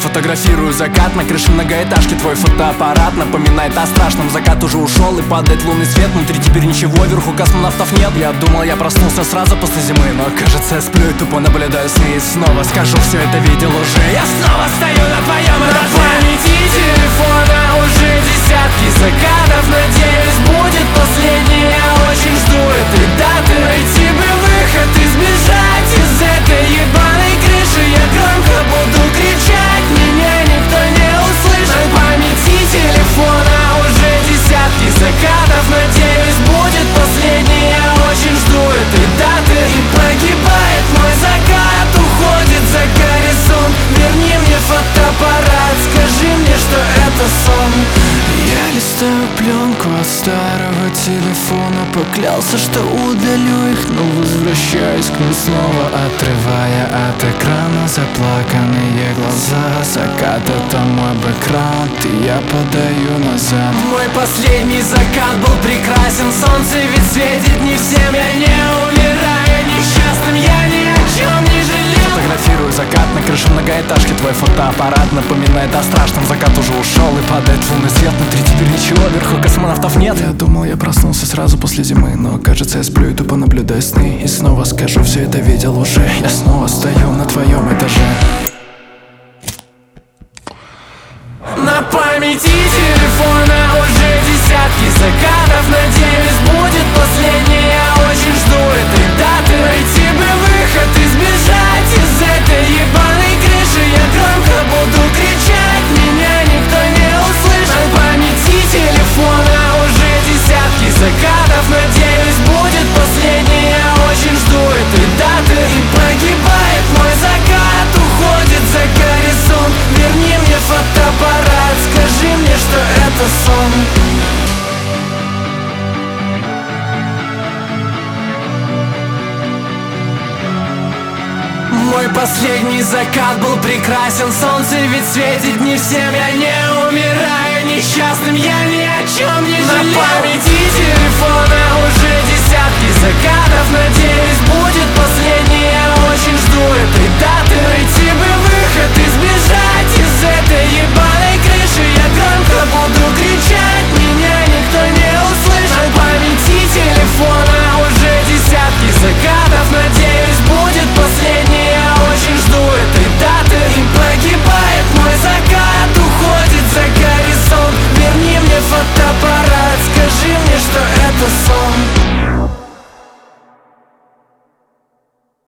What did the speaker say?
Фотографирую закат на крыше многоэтажки. Твой фотоаппарат напоминает о страшном. Закат уже ушел и падает лунный свет. Внутри теперь ничего, вверху космонавтов нет. Я думал, я проснулся сразу после зимы, но кажется, я сплю и тупо наблюдаю сны. И снова скажу, все это видел уже. Я снова стою на твоем этаже. На памяти телефона уже десятки закатов. Надеюсь, будет последний. Я очень жду этой даты. Найти бы выход и сбежать из этой ебаной крыши. Я громко буду кричать, меня никто не услышит. На памяти телефона уже десятки закатов. Надеюсь, будет последний. Я очень жду этой даты. И погибает мой закат, уходит за горизонт. Верни мне фотоаппарат, скажи мне, что это сон. Я листаю пленку от старого телефона. Поклялся, что удалю их, но возвращаюсь к ним снова, отрывая от экрана заплаканные глаза. Закат — это мой бэкграунд, и я подаю назад. Мой последний закат был прекрасен. Солнце ведь светит не всем. Я не умираю несчастным, я ни о чем не жалею. Фотографирую закат на крыше многоэтажки. Твой фотоаппарат напоминает о страшном. Закат уже ушел и падает лунный свет. Внутри теперь ничего, вверху космонавтов нет. Я думал, я проснулся сразу после зимы, но кажется, я сплю и тупо наблюдаю сны. И снова скажу, все это видел уже. Я снова стою на твоем этаже. На памяти телефона уже десятки закатов. Надеюсь, будет последний. Я очень жду этой даты. Найти бы выход и сбежать из этой ебаной крыши. Я громко буду кричать, меня никто не услышит. На памяти телефона уже десятки закатов. Надеюсь, будет последний. Я очень жду этой даты. И погибает мой закат, уходит за горизонт. Верни мне фотоаппарат, скажи мне, что это сон. Мой последний закат был прекрасен. Солнце ведь светит не всем. Я не умираю несчастным, я ни о чем не жалею. На памяти телефона уже десятки закатов. Надеюсь, будет последний. Я очень жду этой даты. Найти бы выход и сбежать из этой ебаной крыши. Я громко буду кричать, меня никто не услышит. На памяти телефона уже десятки закатов. Надеюсь, будет последний. Я очень жду этой даты. И погибает мой закат, уходит за горизонт. Верни мне фотоаппарат, скажи мне, что это сон.